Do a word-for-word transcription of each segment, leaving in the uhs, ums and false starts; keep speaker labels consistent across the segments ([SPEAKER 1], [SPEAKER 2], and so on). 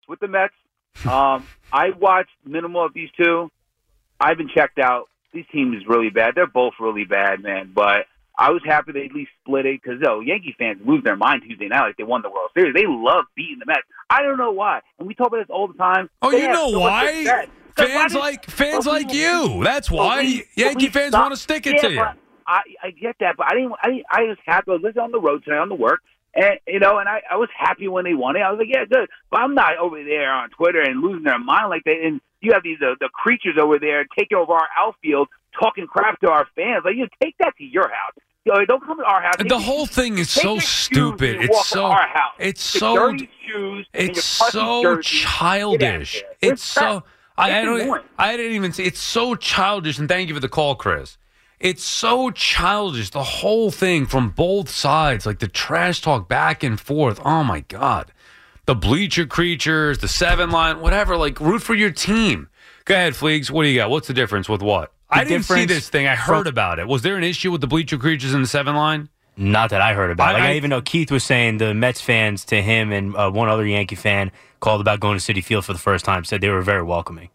[SPEAKER 1] with the Mets. Um, I watched minimal of these two. I've been checked out. These teams is really bad. They're both really bad, man. But I was happy they at least split it because, yo, Yankee fans lose their mind Tuesday night like they won the World Series. They love beating the Mets. I don't know why. And we talk about this all the time.
[SPEAKER 2] Oh,
[SPEAKER 1] They
[SPEAKER 2] you
[SPEAKER 1] have
[SPEAKER 2] know
[SPEAKER 1] so
[SPEAKER 2] why?
[SPEAKER 1] much
[SPEAKER 2] Fans
[SPEAKER 1] why
[SPEAKER 2] like fans
[SPEAKER 1] but we-
[SPEAKER 2] like you. That's why
[SPEAKER 1] we-
[SPEAKER 2] Yankee
[SPEAKER 1] we
[SPEAKER 2] fans
[SPEAKER 1] stop-
[SPEAKER 2] want to stick it
[SPEAKER 1] yeah,
[SPEAKER 2] to you.
[SPEAKER 1] but I, I get that, but I didn't. I, didn't, I was happy. I was listening on the road today on the work, and you know, and I, I was happy when they won it. I was like, yeah, good. But I'm not over there on Twitter and losing their mind like that. And you have these uh, the creatures over there taking over our outfield, talking crap to our fans. Like, you take that to your house. You know, don't come to our house. Take
[SPEAKER 2] The
[SPEAKER 1] your
[SPEAKER 2] whole
[SPEAKER 1] shoes-
[SPEAKER 2] thing is
[SPEAKER 1] take
[SPEAKER 2] so
[SPEAKER 1] your shoes
[SPEAKER 2] stupid.
[SPEAKER 1] and
[SPEAKER 2] It's
[SPEAKER 1] walk to
[SPEAKER 2] so
[SPEAKER 1] our house.
[SPEAKER 2] it's
[SPEAKER 1] Your
[SPEAKER 2] so
[SPEAKER 1] dirty shoes and
[SPEAKER 2] it's
[SPEAKER 1] your pussy
[SPEAKER 2] so
[SPEAKER 1] jersey. Get out of
[SPEAKER 2] childish.
[SPEAKER 1] there.
[SPEAKER 2] It's
[SPEAKER 1] It's
[SPEAKER 2] so
[SPEAKER 1] crap.
[SPEAKER 2] I, I
[SPEAKER 1] It's
[SPEAKER 2] don't
[SPEAKER 1] annoying.
[SPEAKER 2] I didn't even say it's so childish. And thank you for the call, Chris. It's so childish. The whole thing from both sides, like the trash talk back and forth. Oh my God, the bleacher creatures, the seven line, whatever. Like, root for your team. Go ahead, Fleegs. What do you got? What's the difference with what?
[SPEAKER 3] The
[SPEAKER 2] I didn't see
[SPEAKER 3] difference
[SPEAKER 2] this thing. I
[SPEAKER 3] from-
[SPEAKER 2] heard about it. Was there an issue with the bleacher creatures in the seven line?
[SPEAKER 3] Not that I heard about.
[SPEAKER 2] I-
[SPEAKER 3] Like I,
[SPEAKER 2] I-
[SPEAKER 3] even know Keith was saying the Mets fans to him and uh, one other Yankee fan called about going to Citi Field for the first time. Said they were very welcoming.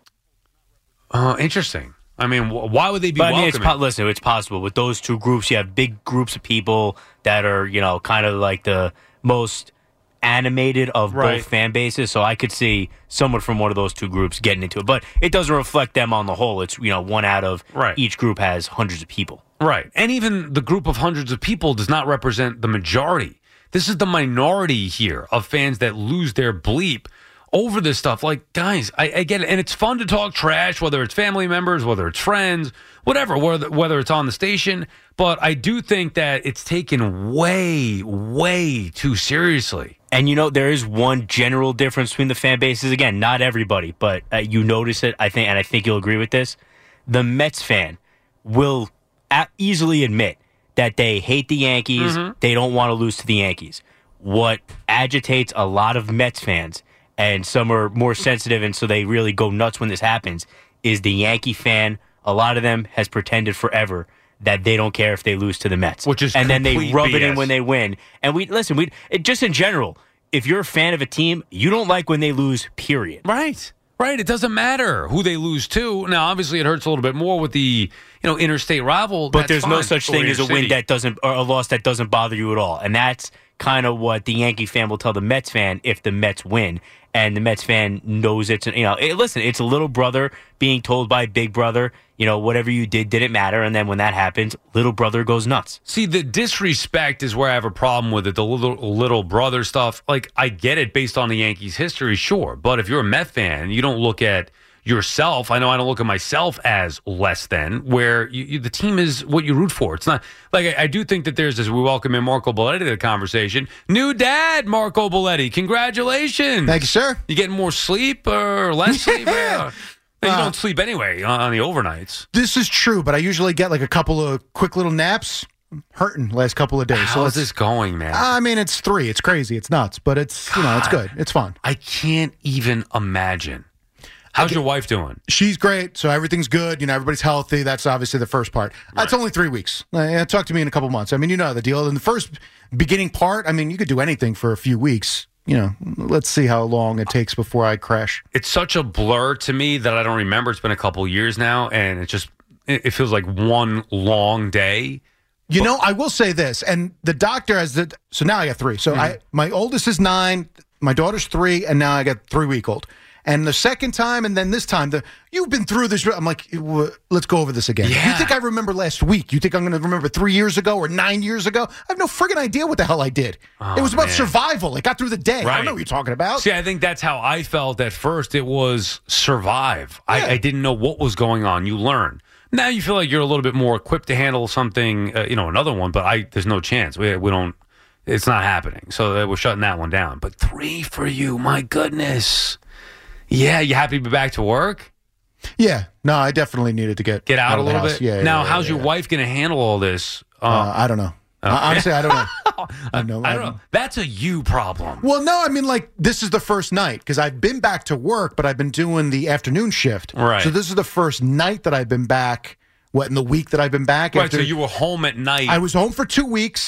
[SPEAKER 2] Oh, interesting. I mean, wh- why would they be
[SPEAKER 3] But I mean,
[SPEAKER 2] welcoming?
[SPEAKER 3] it's po- listen, it's possible with those two groups. You have big groups of people that are, you know, kind of like the most animated of
[SPEAKER 2] Right.
[SPEAKER 3] both fan bases. So I could see someone from one of those two groups getting into it, but it doesn't reflect them on the whole. It's, you know, one out of
[SPEAKER 2] Right.
[SPEAKER 3] each group has hundreds of people.
[SPEAKER 2] Right. And even the group of hundreds of people does not represent the majority. This is the minority here of fans that lose their bleep over this stuff. Like, guys, I, I get it. And it's fun to talk trash, whether it's family members, whether it's friends, whatever, whether, whether it's on the station. But I do think that it's taken way, way too seriously.
[SPEAKER 3] And, you know, there is one general difference between the fan bases. Again, not everybody, but uh, you notice it, I think, and I think you'll agree with this. The Mets fan will a- easily admit that they hate the Yankees.
[SPEAKER 2] Mm-hmm.
[SPEAKER 3] They don't want to lose to the Yankees. What agitates a lot of Mets fans, and some are more sensitive, and so they really go nuts when this happens, is the Yankee fan. A lot of them has pretended forever that they don't care if they lose to the Mets,
[SPEAKER 2] Which is
[SPEAKER 3] and then they
[SPEAKER 2] complete
[SPEAKER 3] rub it
[SPEAKER 2] B S.
[SPEAKER 3] in when they win. And we listen. We it, just in general, if you're a fan of a team, you don't like when they lose. Period.
[SPEAKER 2] Right. Right. It doesn't matter who they lose to. Now, obviously, it hurts a little bit more with the, you know, interstate rival.
[SPEAKER 3] But
[SPEAKER 2] That's
[SPEAKER 3] there's no
[SPEAKER 2] fine.
[SPEAKER 3] such
[SPEAKER 2] Or
[SPEAKER 3] thing as a win
[SPEAKER 2] intercity.
[SPEAKER 3] that doesn't, or a loss that doesn't bother you at all. And that's kind of what the Yankee fan will tell the Mets fan if the Mets win. And the Mets fan knows it's, you know, it, listen, it's a little brother being told by big brother, you know, whatever you did didn't matter. And then when that happens, little brother goes nuts.
[SPEAKER 2] See, the disrespect is where I have a problem with it. The little little brother stuff. Like, I get it based on the Yankees' history, sure. But if you're a Met fan, you don't look at yourself. I know I don't look at myself as less than, where you, you, the team is what you root for. It's not like I, I do think that there's this. We welcome in Marco Belletti to the conversation. New dad, Marco Belletti. Congratulations.
[SPEAKER 4] Thank you, sir.
[SPEAKER 2] You getting more sleep or less sleep?
[SPEAKER 4] Yeah.
[SPEAKER 2] You
[SPEAKER 4] Uh,
[SPEAKER 2] don't sleep anyway on, on the overnights.
[SPEAKER 4] This is true, but I usually get like a couple of quick little naps. I'm hurting last couple of days. so
[SPEAKER 2] How's
[SPEAKER 4] let's-
[SPEAKER 2] this going, man?
[SPEAKER 4] I mean, it's three. It's crazy. It's nuts, but it's, you know, it's good. It's fun.
[SPEAKER 2] I can't even imagine. How's your wife doing?
[SPEAKER 4] She's great, so everything's good. You know, everybody's healthy. That's obviously the first part. That's only three weeks. Uh, talk to me in a couple months. I mean, you know the deal. In the first beginning part, I mean, you could do anything for a few weeks. You know, let's see how long it takes before I crash.
[SPEAKER 2] It's such a blur to me that I don't remember. It's been a couple years now, and it just it, it feels like one long day.
[SPEAKER 4] You know, I will say this, and the doctor has the. So now I got three. So I, my oldest is nine, my daughter's three, and now I got three week old. And the second time, and then this time, the you've been through this. I'm like, w- let's go over this again.
[SPEAKER 2] Yeah.
[SPEAKER 4] You think I remember last week? You think I'm going to remember three years ago or nine years ago? I have no friggin' idea what the hell I did.
[SPEAKER 2] Oh,
[SPEAKER 4] it was about
[SPEAKER 2] man.
[SPEAKER 4] survival. It got through the day. I
[SPEAKER 2] Right.
[SPEAKER 4] don't know what you're talking about.
[SPEAKER 2] See, I think that's how I felt at first. It was survive.
[SPEAKER 4] Yeah.
[SPEAKER 2] I, I didn't know what was going on. You learn. Now you feel like you're a little bit more equipped to handle something, uh, you know, another one. But I, there's no chance. We, we don't. It's not happening. So uh, we're shutting that one down. But three for you, my goodness. Yeah, you happy to be back to work?
[SPEAKER 4] Yeah. No, I definitely needed to get
[SPEAKER 2] Get out,
[SPEAKER 4] of
[SPEAKER 2] a
[SPEAKER 4] the
[SPEAKER 2] little
[SPEAKER 4] house.
[SPEAKER 2] bit.
[SPEAKER 4] Yeah. yeah,
[SPEAKER 2] now,
[SPEAKER 4] yeah,
[SPEAKER 2] how's
[SPEAKER 4] yeah,
[SPEAKER 2] your
[SPEAKER 4] yeah.
[SPEAKER 2] wife going to handle all this? Uh,
[SPEAKER 4] Uh, I don't know. Uh, honestly, I don't know. I have no.
[SPEAKER 2] I don't know. That's a you problem.
[SPEAKER 4] Well, no, I mean, like, this is the first night because I've been back to work, but I've been doing the afternoon shift.
[SPEAKER 2] Right.
[SPEAKER 4] So this is the first night that I've been back, what, in the week that I've been back?
[SPEAKER 2] Right.
[SPEAKER 4] after-
[SPEAKER 2] So you were home at night.
[SPEAKER 4] I was home for two weeks,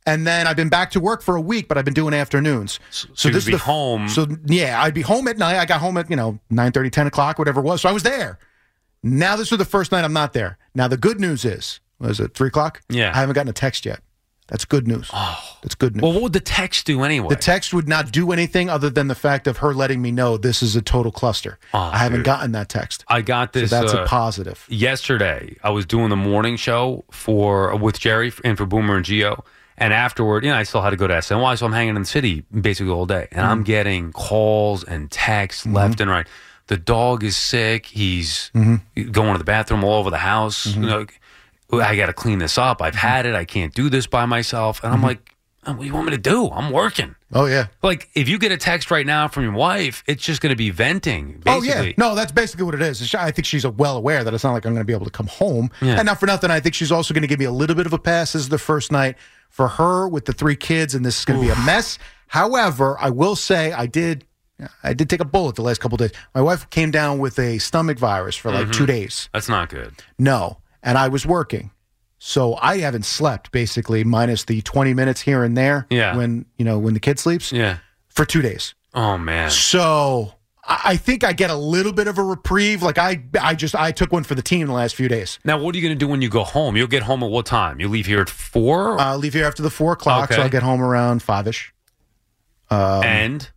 [SPEAKER 4] And then I've been back to work for a week, but I've been doing afternoons.
[SPEAKER 2] So, so
[SPEAKER 4] this
[SPEAKER 2] you'd be
[SPEAKER 4] is the,
[SPEAKER 2] home.
[SPEAKER 4] So yeah, I'd be home at night. I got home at, you know, nine thirty, ten o'clock, whatever it was. So I was there. Now this was the first night I'm not there. Now the good news is, was it three o'clock?
[SPEAKER 2] Yeah.
[SPEAKER 4] I haven't gotten a text yet. That's good news.
[SPEAKER 2] Oh.
[SPEAKER 4] That's good news.
[SPEAKER 2] Well, what would the text do anyway?
[SPEAKER 4] The text would not do anything other than the fact of her letting me know this is a total cluster.
[SPEAKER 2] Oh,
[SPEAKER 4] I haven't
[SPEAKER 2] dude.
[SPEAKER 4] gotten that text.
[SPEAKER 2] I got this.
[SPEAKER 4] So that's
[SPEAKER 2] uh,
[SPEAKER 4] a positive.
[SPEAKER 2] Yesterday, I was doing the morning show for with Jerry and for Boomer and Gio. And afterward, you know, I still had to go to S N Y, so I'm hanging in the city basically all day. And mm-hmm. I'm getting calls and texts mm-hmm. left and right. The dog is sick. He's mm-hmm. going to the bathroom all over the house. Mm-hmm. You know, I got to clean this up. I've had it. I can't do this by myself. And I'm
[SPEAKER 4] mm-hmm.
[SPEAKER 2] like, what do you want me to do? I'm working.
[SPEAKER 4] Oh, yeah.
[SPEAKER 2] Like, if you get a text right now from your wife, it's just going to be venting, basically.
[SPEAKER 4] Oh, yeah. No, that's basically what it is. I think she's well aware that it's not like I'm going to be able to come home.
[SPEAKER 2] Yeah.
[SPEAKER 4] And not for nothing, I think she's also going to give me a little bit of a pass. This is the first night for her with the three kids, and this is going to be a mess. However, I will say I did I did take a bullet the last couple of days. My wife came down with a stomach virus for like mm-hmm. two days.
[SPEAKER 2] That's not good.
[SPEAKER 4] No. And I was working. So I haven't slept, basically, minus the twenty minutes here and there
[SPEAKER 2] yeah.
[SPEAKER 4] when, you know, when the kid sleeps.
[SPEAKER 2] Yeah.
[SPEAKER 4] For two days.
[SPEAKER 2] Oh, man.
[SPEAKER 4] So I I think I get a little bit of a reprieve. Like I I just, I took one for the team the last few days.
[SPEAKER 2] Now, what are you going to do when you go home? You'll get home at what time? You leave here at four?
[SPEAKER 4] I'll leave here after the four o'clock,
[SPEAKER 2] okay.
[SPEAKER 4] so I'll get home around five-ish. Um,
[SPEAKER 2] and?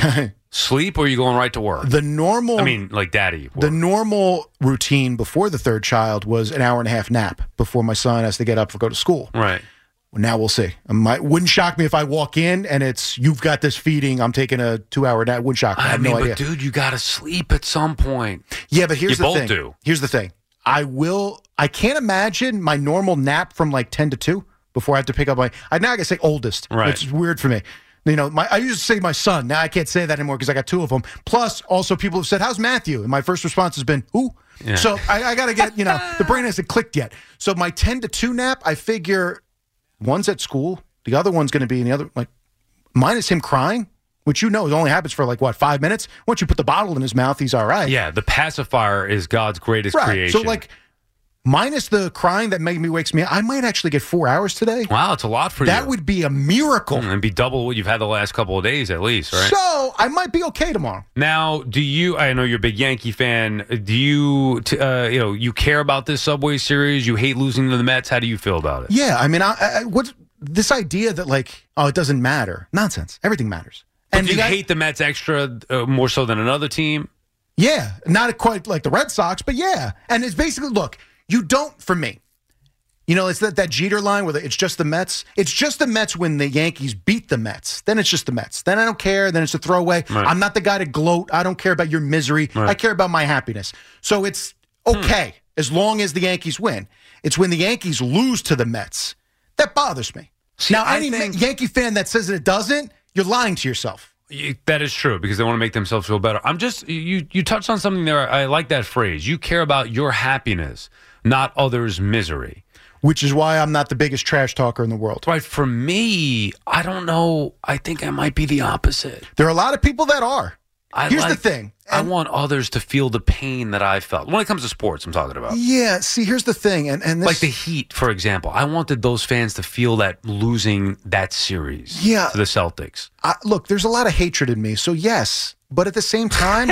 [SPEAKER 2] Sleep, or are you going right to work?
[SPEAKER 4] The normal...
[SPEAKER 2] I mean, like daddy. Work.
[SPEAKER 4] The normal routine before the third child was an hour and a half nap before my son has to get up for go to school.
[SPEAKER 2] Right.
[SPEAKER 4] Now we'll see. It might, wouldn't shock me if I walk in and it's, you've got this feeding, I'm taking a two-hour nap. Wouldn't shock me. I, I have
[SPEAKER 2] mean,
[SPEAKER 4] no
[SPEAKER 2] but
[SPEAKER 4] idea.
[SPEAKER 2] dude, you got to sleep at some point.
[SPEAKER 4] Yeah, but here's
[SPEAKER 2] you
[SPEAKER 4] the
[SPEAKER 2] both
[SPEAKER 4] thing.
[SPEAKER 2] do.
[SPEAKER 4] Here's the thing. I will... I can't imagine my normal nap from like ten to two before I have to pick up my... I now I can say oldest.
[SPEAKER 2] Right.
[SPEAKER 4] It's weird for me. You know, my I used to say my son. Now I can't say that anymore because I got two of them. Plus, also people have said, "How's Matthew?" And my first response has been, "Who?" Yeah. So I, I got to get, you know, the brain hasn't clicked yet. So my ten to two nap, I figure one's at school, the other one's going to be in the other, like, minus him crying, which you know only happens for like, what, five minutes? Once you put the bottle in his mouth, he's all right.
[SPEAKER 2] Yeah, the pacifier is God's greatest
[SPEAKER 4] right.
[SPEAKER 2] creation.
[SPEAKER 4] So, like, minus the crying that maybe wakes me up, I might actually get four hours today.
[SPEAKER 2] Wow, it's a lot for
[SPEAKER 4] that
[SPEAKER 2] you.
[SPEAKER 4] That would be a miracle.
[SPEAKER 2] Mm, and be double what you've had the last couple of days at least, right?
[SPEAKER 4] So I might be okay tomorrow.
[SPEAKER 2] Now, do you, I know you're a big Yankee fan, do you, t- uh, you know, you care about this Subway Series? You hate losing to the Mets? How do you feel about it?
[SPEAKER 4] Yeah, I mean, I, I, what this idea that, like, oh, it doesn't matter. Nonsense. Everything matters.
[SPEAKER 2] But
[SPEAKER 4] And
[SPEAKER 2] do you
[SPEAKER 4] guy,
[SPEAKER 2] hate the Mets extra uh, more so than another team?
[SPEAKER 4] Yeah, not quite like the Red Sox, but yeah. And it's basically, look, you don't, for me, you know, it's that, that Jeter line where it's just the Mets. It's just the Mets when the Yankees beat the Mets. Then it's just the Mets. Then I don't care. Then it's a throwaway.
[SPEAKER 2] Right.
[SPEAKER 4] I'm not the guy to gloat. I don't care about your misery.
[SPEAKER 2] Right.
[SPEAKER 4] I care about my happiness. So it's okay hmm. as long as the Yankees win. It's when the Yankees lose to the Mets that bothers me.
[SPEAKER 2] See,
[SPEAKER 4] now,
[SPEAKER 2] I
[SPEAKER 4] any
[SPEAKER 2] think-
[SPEAKER 4] Yankee fan that says that it doesn't, you're lying to yourself.
[SPEAKER 2] You, that is true because they want to make themselves feel better. I'm just you. You touched on something there. I like that phrase. You care about your happiness, not others' misery.
[SPEAKER 4] Which is why I'm not the biggest trash talker in the world.
[SPEAKER 2] Right. For me, I don't know. I think I might be the opposite.
[SPEAKER 4] There are a lot of people that are.
[SPEAKER 2] I
[SPEAKER 4] Here's
[SPEAKER 2] like,
[SPEAKER 4] the thing.
[SPEAKER 2] I want others to feel the pain that I felt. When it comes to sports, I'm talking about.
[SPEAKER 4] Yeah, see, here's the thing. and, and this,
[SPEAKER 2] Like the Heat, for example. I wanted those fans to feel that losing that series
[SPEAKER 4] yeah,
[SPEAKER 2] to the Celtics.
[SPEAKER 4] I, look, there's a lot of hatred in me, so yes. But at the same time,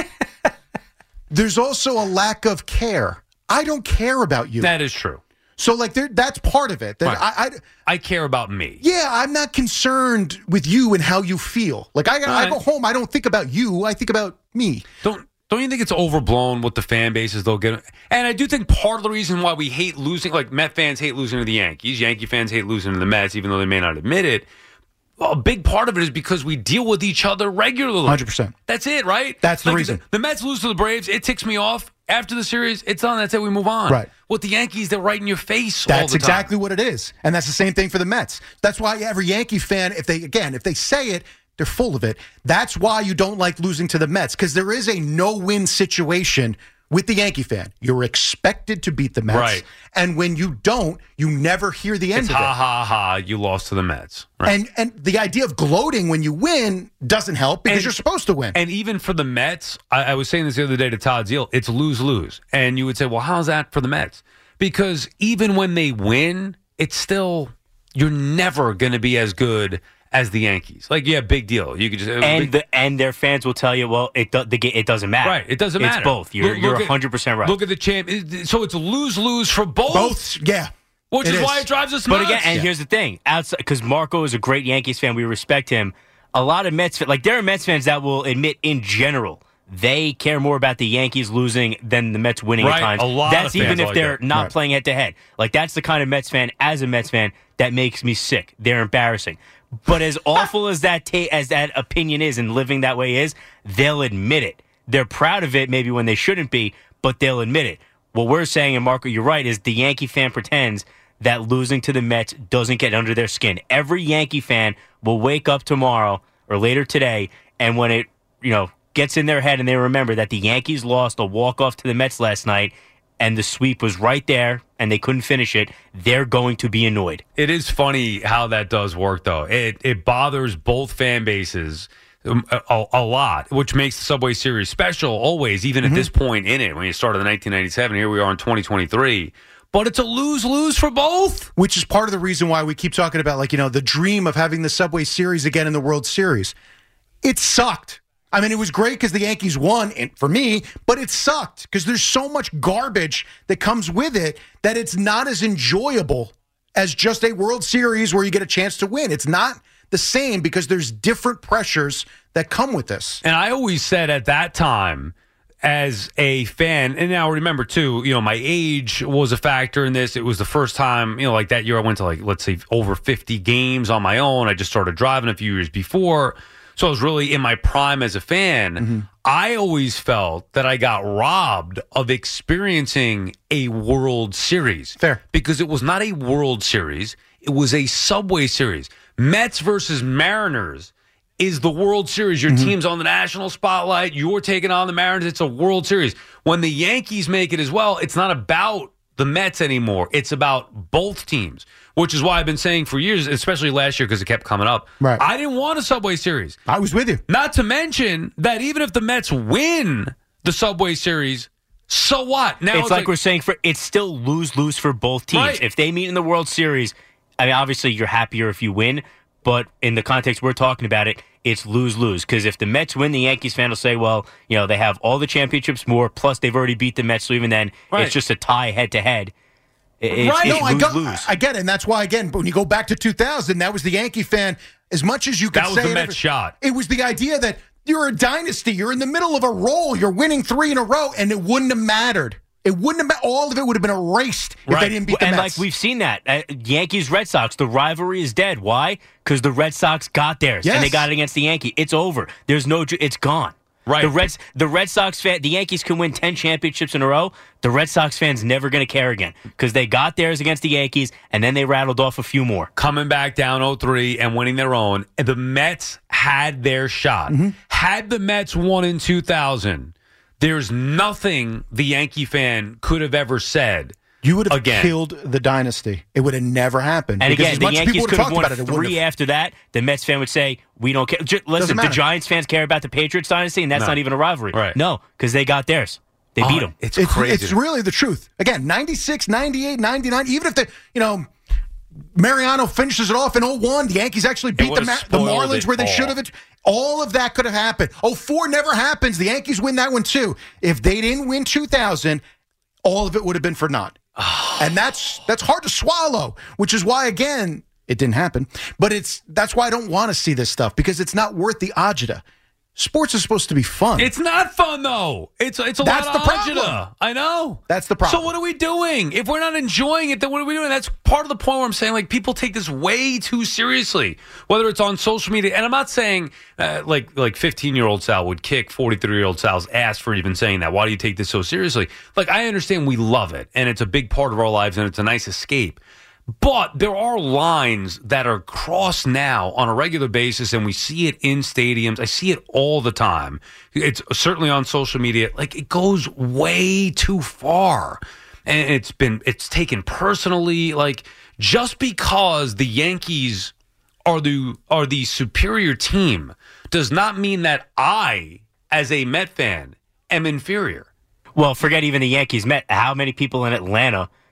[SPEAKER 4] there's also a lack of care. I don't care about you.
[SPEAKER 2] That is true.
[SPEAKER 4] So, like, there, that's part of it. That
[SPEAKER 2] Right.
[SPEAKER 4] I, I,
[SPEAKER 2] I care about me.
[SPEAKER 4] yeah, I'm not concerned with you and how you feel. Like, I, I
[SPEAKER 2] Right.
[SPEAKER 4] go home, I don't think about you. I think about me.
[SPEAKER 2] Don't don't you think it's overblown what the fan bases they'll get? And I do think part of the reason why we hate losing, like Met fans hate losing to the Yankees, Yankee fans hate losing to the Mets, even though they may not admit it. A big part of it is because we deal with each other regularly.
[SPEAKER 4] one hundred percent.
[SPEAKER 2] That's it, right?
[SPEAKER 4] That's the
[SPEAKER 2] Like,
[SPEAKER 4] reason.
[SPEAKER 2] The, the Mets lose to the Braves. It ticks me off. After the series, it's on. That's it. We move on.
[SPEAKER 4] Right.
[SPEAKER 2] With the Yankees, they're right in your face all
[SPEAKER 4] That's
[SPEAKER 2] the time.
[SPEAKER 4] exactly what it is. And that's the same thing for the Mets. That's why every Yankee fan, if they, again, if they say it, they're full of it. That's why you don't like losing to the Mets, because there is a no-win situation with the Yankee fan. You're expected to beat the Mets.
[SPEAKER 2] Right.
[SPEAKER 4] And when you don't, you never hear the end
[SPEAKER 2] It's
[SPEAKER 4] of
[SPEAKER 2] ha
[SPEAKER 4] it.
[SPEAKER 2] ha ha. You lost to the Mets. Right.
[SPEAKER 4] And and the idea of gloating when you win doesn't help because
[SPEAKER 2] And-
[SPEAKER 4] you're supposed to win.
[SPEAKER 2] And even for the Mets, I, I was saying this the other day to Todd Zeal, it's lose-lose. And you would say, well, how's that for the Mets? Because even when they win, it's still, you're never going to be as good as the Yankees. Like, yeah, big deal. You could just
[SPEAKER 3] and
[SPEAKER 2] big,
[SPEAKER 3] the, and their fans will tell you, well, it do, the, it doesn't matter.
[SPEAKER 2] Right, it doesn't matter.
[SPEAKER 3] It's both. You're
[SPEAKER 2] Look-
[SPEAKER 3] you're
[SPEAKER 2] look
[SPEAKER 3] one
[SPEAKER 2] at-
[SPEAKER 3] hundred percent right.
[SPEAKER 2] Look at the champ. So it's lose lose for both.
[SPEAKER 4] Both, yeah.
[SPEAKER 2] Which
[SPEAKER 4] It
[SPEAKER 2] is,
[SPEAKER 4] is.
[SPEAKER 2] why it drives us
[SPEAKER 3] But
[SPEAKER 2] nuts.
[SPEAKER 3] again, and here's the thing: outside, because Marco is a great Yankees fan, we respect him. A lot of Mets, like there are Mets fans that will admit, in general, they care more about the Yankees losing than the Mets winning
[SPEAKER 2] Right,
[SPEAKER 3] at times.
[SPEAKER 2] a lot
[SPEAKER 3] That's
[SPEAKER 2] of fans
[SPEAKER 3] even if
[SPEAKER 2] like
[SPEAKER 3] they're
[SPEAKER 2] that.
[SPEAKER 3] not
[SPEAKER 4] Right.
[SPEAKER 3] playing head to head. Like that's the kind of Mets fan, as a Mets fan, that makes me sick. They're embarrassing. But as awful as that ta- as that opinion is and living that way is, they'll admit it. They're proud of it, maybe when they shouldn't be, but they'll admit it. What we're saying, and Marco, you're right, is the Yankee fan pretends that losing to the Mets doesn't get under their skin. Every Yankee fan will wake up tomorrow or later today, and when it, you know, gets in their head and they remember that the Yankees lost a walk-off to the Mets last night and the sweep was right there and they couldn't finish it, they're going to be annoyed.
[SPEAKER 2] It is funny how that does work, though. It it bothers both fan bases um, a, a lot, which makes the Subway Series special always, even
[SPEAKER 4] Mm-hmm.
[SPEAKER 2] at this point in it. When you started in nineteen ninety-seven, here we are in twenty twenty-three. But it's a lose-lose for both.
[SPEAKER 4] Which is part of the reason why we keep talking about, like, you know, the dream of having the Subway Series again in the World Series. It sucked. I mean, it was great because the Yankees won, and for me, but it sucked because there's so much garbage that comes with it that it's not as enjoyable as just a World Series where you get a chance to win. It's not the same because there's different pressures that come with this.
[SPEAKER 2] And I always said at that time, as a fan, and now remember too, you know, my age was a factor in this. It was the first time, you know, like that year I went to like, let's say over fifty games on my own. I just started driving a few years before. So I was really in my prime as a fan.
[SPEAKER 4] Mm-hmm.
[SPEAKER 2] I always felt that I got robbed of experiencing a World Series.
[SPEAKER 4] Fair.
[SPEAKER 2] Because it was not a World Series. It was a Subway Series. Mets versus Mariners is the World Series. Your
[SPEAKER 4] Mm-hmm.
[SPEAKER 2] team's on the national spotlight. You're taking on the Mariners. It's a World Series. When the Yankees make it as well, it's not about the Mets anymore. It's about both teams, which is why I've been saying for years, especially last year because it kept coming up.
[SPEAKER 4] Right.
[SPEAKER 2] I didn't want a Subway Series.
[SPEAKER 4] I was with you.
[SPEAKER 2] Not to mention that even if the Mets win the Subway Series, so what? Now
[SPEAKER 3] It's,
[SPEAKER 2] it's,
[SPEAKER 3] like, we're saying, for it's still lose-lose for both teams.
[SPEAKER 2] Right.
[SPEAKER 3] If they meet in the World Series, I mean, obviously you're happier if you win, but in the context we're talking about it, it's lose-lose. Because if the Mets win, the Yankees fan will say, well, you know, they have all the championships more, plus they've already beat the Mets, so even then,
[SPEAKER 2] Right.
[SPEAKER 3] it's just a tie head-to-head. It- It's,
[SPEAKER 2] Right.
[SPEAKER 3] it's
[SPEAKER 4] No, I, go,
[SPEAKER 3] lose-lose.
[SPEAKER 4] I get it. And that's why, again, when you go back to two thousand, that was the Yankee fan. As much as you could
[SPEAKER 2] That was
[SPEAKER 4] say
[SPEAKER 2] the
[SPEAKER 4] it,
[SPEAKER 2] Mets
[SPEAKER 4] every-
[SPEAKER 2] shot.
[SPEAKER 4] It was the idea that you're a dynasty. You're in the middle of a roll. You're winning three in a row, and it wouldn't have mattered. It wouldn't have. ma- All of it would have been erased if
[SPEAKER 2] Right.
[SPEAKER 4] they didn't beat the
[SPEAKER 3] and
[SPEAKER 4] Mets.
[SPEAKER 3] like we've seen that. Uh, Yankees, Red Sox, the rivalry is dead. Why? Because the Red Sox got theirs, and they
[SPEAKER 4] Yes.
[SPEAKER 3] got it against the Yankee. It's over. There's no, ju- it's gone.
[SPEAKER 2] Right.
[SPEAKER 3] The Reds, the Red Sox fan, the Yankees can win ten championships in a row. The Red Sox fans never going to care again because they got theirs against the Yankees, and then they rattled off a few more.
[SPEAKER 2] coming back down oh three and winning their own. And the Mets had their shot.
[SPEAKER 4] Mm-hmm.
[SPEAKER 2] Had the Mets won in two thousand, there's nothing the Yankee fan could have ever said.
[SPEAKER 4] you would have
[SPEAKER 2] again.
[SPEAKER 4] killed the dynasty. It would have never happened.
[SPEAKER 3] And
[SPEAKER 4] because
[SPEAKER 3] again,
[SPEAKER 4] as
[SPEAKER 3] the
[SPEAKER 4] much as
[SPEAKER 3] Yankees
[SPEAKER 4] people
[SPEAKER 3] could
[SPEAKER 4] would
[SPEAKER 3] have
[SPEAKER 4] talk
[SPEAKER 3] won
[SPEAKER 4] about it, it wouldn't
[SPEAKER 3] three
[SPEAKER 4] have.
[SPEAKER 3] after that. The Mets fan would say, "We don't care." J- listen, the
[SPEAKER 4] matter.
[SPEAKER 3] Giants fans care about the Patriots dynasty, and that's
[SPEAKER 2] No.
[SPEAKER 3] not even a rivalry.
[SPEAKER 2] Right.
[SPEAKER 3] No, because they got theirs. They
[SPEAKER 2] Oh,
[SPEAKER 3] beat them.
[SPEAKER 2] It's,
[SPEAKER 4] It's,
[SPEAKER 2] crazy.
[SPEAKER 4] it's really the truth. Again, ninety-six, ninety-eight, ninety-nine, even if the, you know, Mariano finishes it off in oh one, the Yankees actually beat the,
[SPEAKER 2] would've
[SPEAKER 4] Ma- the
[SPEAKER 2] spoiled
[SPEAKER 4] Marlins
[SPEAKER 2] it
[SPEAKER 4] where they
[SPEAKER 2] all.
[SPEAKER 4] should have. All of that could have happened. oh four never happens. The Yankees win that one too. If they didn't win two thousand, all of it would have been for naught. And that's that's hard to swallow, which is why, again, it didn't happen. But it's that's why I don't want to see this stuff, because it's not worth the agita. Sports is supposed to be fun.
[SPEAKER 2] It's not fun though. It's it's a
[SPEAKER 4] That's
[SPEAKER 2] lot
[SPEAKER 4] the
[SPEAKER 2] of
[SPEAKER 4] problem.
[SPEAKER 2] agita. I know.
[SPEAKER 4] That's the problem.
[SPEAKER 2] So what are we doing? If we're not enjoying it, then what are we doing? That's part of the point where I'm saying, like, people take this way too seriously. Whether it's on social media, and I'm not saying uh, like like fifteen year old Sal would kick forty-three year old Sal's ass for even saying that. Why do you take this so seriously? Like, I understand we love it, and it's a big part of our lives, and it's a nice escape. But there are lines that are crossed now on a regular basis, and we see it in stadiums. I see it all the time. It's certainly on social media. Like, it goes way too far. And it's been, it's taken personally. Like, just because the Yankees are the, are the superior team does not mean that I, as a Met fan, am inferior.
[SPEAKER 3] Well, forget even the Yankees met. How many people in Atlanta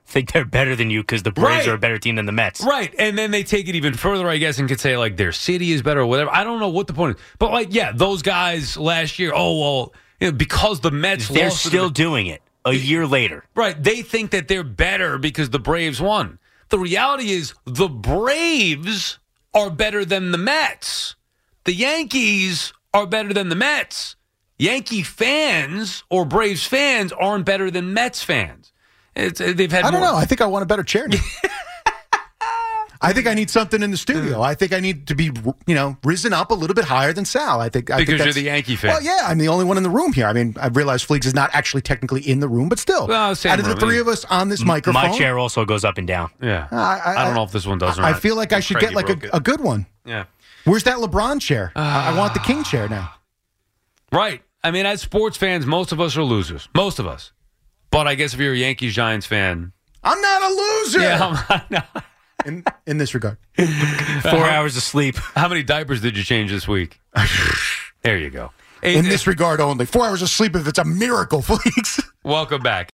[SPEAKER 3] think they're better than you because the Braves
[SPEAKER 2] Right.
[SPEAKER 3] are a better team than the Mets.
[SPEAKER 2] Right. And then they take it even further, I guess, and could say, like, their city is better or whatever. I don't know what the point is. But, like, yeah, those guys last year, oh, well, you know, because the Mets
[SPEAKER 3] They're
[SPEAKER 2] lost to
[SPEAKER 3] still
[SPEAKER 2] the,
[SPEAKER 3] doing it a year later.
[SPEAKER 2] Right. They think that they're better because the Braves won. The reality is the Braves are better than the Mets. The Yankees are better than the Mets. Yankee fans or Braves fans aren't better than Mets fans. It's, they've had
[SPEAKER 4] I don't
[SPEAKER 2] more-
[SPEAKER 4] know. I think I want a better chair now. I think I need something in the studio. I think I need to be, you know, risen up a little bit higher than Sal. I think I
[SPEAKER 2] Because
[SPEAKER 4] think
[SPEAKER 2] you're
[SPEAKER 4] that's-
[SPEAKER 2] the Yankee fan.
[SPEAKER 4] Well, yeah, I'm the only one in the room here. I mean, I realize Fleeks is not actually technically in the room, but still,
[SPEAKER 2] Well, same
[SPEAKER 4] out of the
[SPEAKER 2] room,
[SPEAKER 4] three
[SPEAKER 2] yeah.
[SPEAKER 4] of us on this microphone,
[SPEAKER 3] My chair also goes up and down.
[SPEAKER 2] Yeah.
[SPEAKER 4] I, I,
[SPEAKER 2] I don't know if this one does or not.
[SPEAKER 4] I feel like I should
[SPEAKER 2] Craigie
[SPEAKER 4] get like
[SPEAKER 2] broke
[SPEAKER 4] a,
[SPEAKER 2] it.
[SPEAKER 4] a good one.
[SPEAKER 2] Yeah.
[SPEAKER 4] Where's that LeBron chair? I I want the King chair now.
[SPEAKER 2] Right. I mean, as sports fans, most of us are losers. Most of us. But I guess if you're a Yankees Giants fan,
[SPEAKER 4] I'm not a loser.
[SPEAKER 2] yeah, I'm not.
[SPEAKER 4] in, in this regard.
[SPEAKER 3] Four hours of sleep.
[SPEAKER 2] How many diapers did you change this week? There you go. Hey,
[SPEAKER 4] In this regard only. Four hours of sleep if it's a miracle, Fleeks.
[SPEAKER 2] welcome back.